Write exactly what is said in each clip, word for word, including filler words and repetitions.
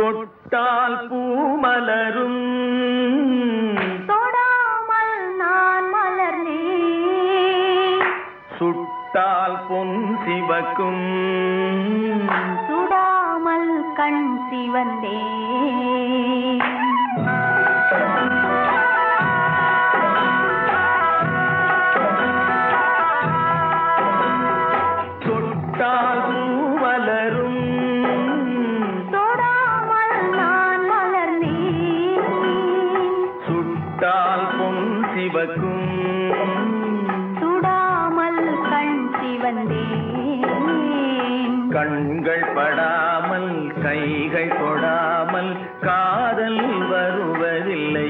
தொட்டால் பூமலரும் தொடாமல் நான் மலர்ந்தேன். சுட்டால் பொன் சிவக்கும் சுடாமல் கண் சிவந்தேன். தொட்டால் பூமலரும் தொடாமல் நான் மலர்ந்தேன். சுட்டால் பொன் சிவக்கும் சுடாமல் கண் சிவந்தேன். கண்கள் படாமல் கைகள் தொடாமல் காதல் வருவதில்லை.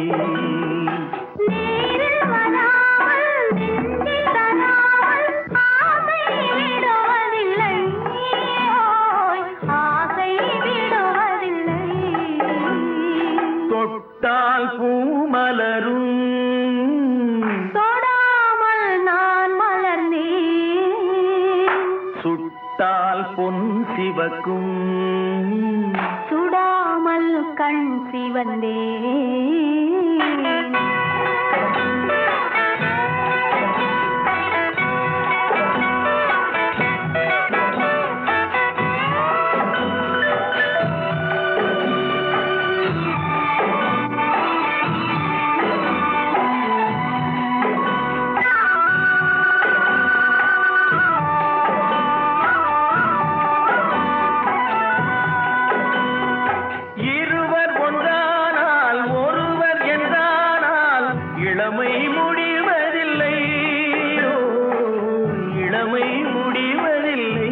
நேரில் வராமல் நெஞ்சில் தராமல் ஆசை விடுவதில்லை. ஓய், ஆசை விடுவதில்லை. தொட்டால் பூமலரும் தொடாமல் நான் மலர்ந்தேன். சுட்டால் பொன் சிவக்கும் சுடாமல் கண் சிவந்தேன். இருவர் ஒன்றானால் ஒருவர் என்றானால் இளமை முடிவதில்லை. ஓ, இளமை முடிவதில்லை.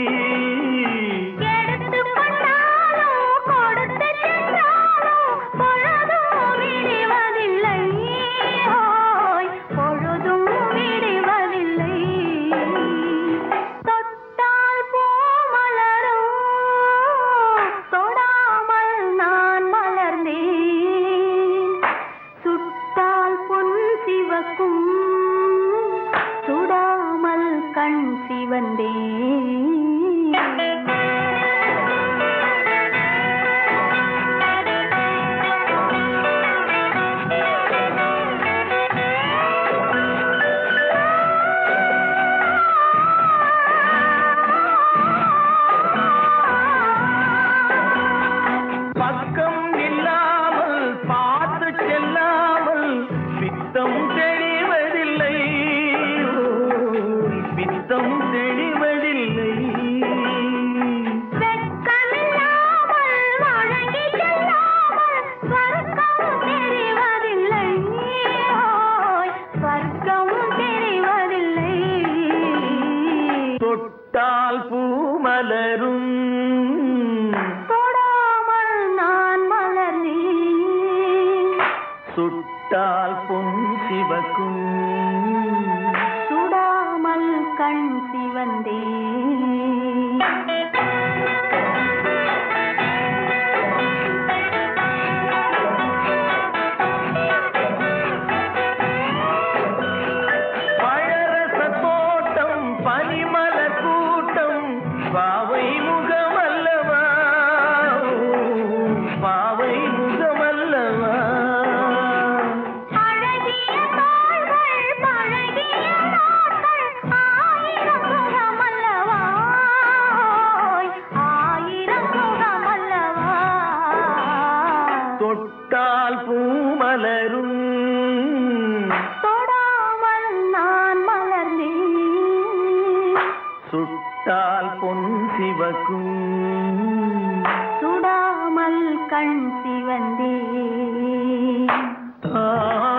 எடுத்துக் கொண்டாலும் கொடுத்து சென்றாலும் பொழுதும் விடுவதில்லை. ஓய், பொழுதும் விடுவதில்லை. தொட்டால் பூமலரும் தொடாமல் நான் மலர்ந்தேன். சுட்டால் பொன் சிவக்கும் சுடாமல் கண் சிவந்தேன். பக்கம் இல்லாமல் பார்த்து செல்லாமல் பித்தம் தெளிவதில்லை. ஓ, பித்தம் தெளிவதில்லை. வெட்கமில்லாமல் வழங்கி செல்லாமல் ஸ்வர்க்கம் தெரிவதில்லை. ஓய், ஸ்வர்க்கம் தெரிவதில்லை. தொட்டால் பூமலரும் தொடாமல் நான் மலர்ந்தேன். சுட்டால் பொன் சிவக்கும் சுடாமல் கண் சிவந்தேன். பழரச தோட்டம் பனிமலர் கூட்டம் பாவை முகமல்லவா. ஓ, பாவை முகமல்லவா. அழகிய தாள்கள் பழகிய நாட்கள் ஆயிரம் சுகமல்லவா. ஓய், ஆயிரம் சுகமல்லவா. தொட்டால் பூமலரும் தொடாமல் நான் மலர்ந்தேன். சுட்டால் பொன் சிவக்கும் சுடாமல் கண் சிவந்தேன். ஆ